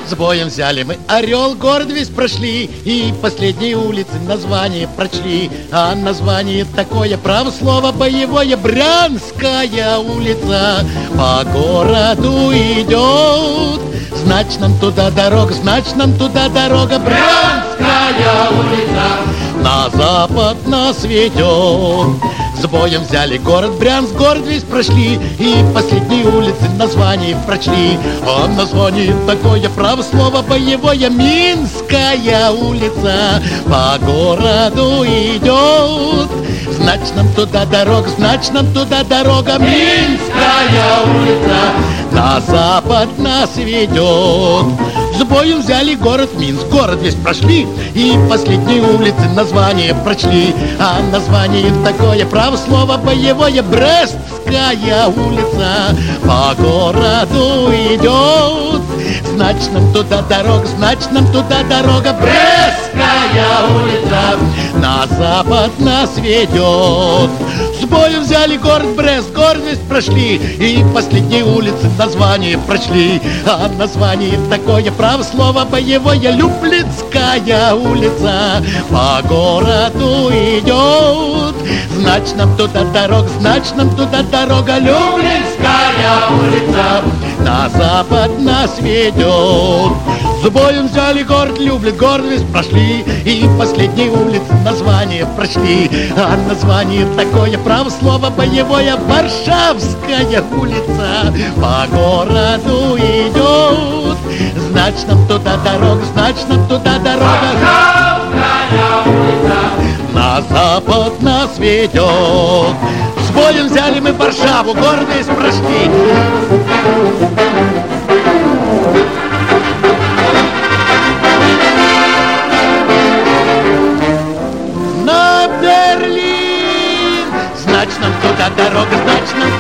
С боем взяли мы Орел, город весь прошли, и последние улицы название прочли. А название такое, право слово боевое, Брянская улица. По городу идет, значит нам туда дорога, значит нам туда дорога. Брянская улица на запад нас ведет. С боем взяли город Брянск, город весь прошли, и последние улицы название прочли. А название такое, право слово боевое, Минская улица. По городу идет, значит нам туда дорога, значит нам туда дорога. Минская улица на запад нас ведет. С боем взяли город Минск, город весь прошли, и последние улицы название прочли. А название такое, право слово боевое, Брестская улица. По городу идет, значит нам туда дорога, значит нам туда дорога. Брестская улица на запад нас ведет. С боем взяли город Брест, город весь прошли, и последние улицы название прочли. А название такое, право слово боевое, Люблинская улица. По городу идет, значит нам туда дорога, значит нам туда дорога. Люблинская улица на запад нас ведет. С боем взяли город Люблин, город весь прошли, и последние улицы название прочли. А название такое, право слово боевое, Варшавская улица. По городу идет, значит нам туда дорога, значит нам туда дорога. Варшавская улица на запад нас ведет. С боем взяли мы Варшаву, город весь прошли. Значит нам туда дорога, значит нам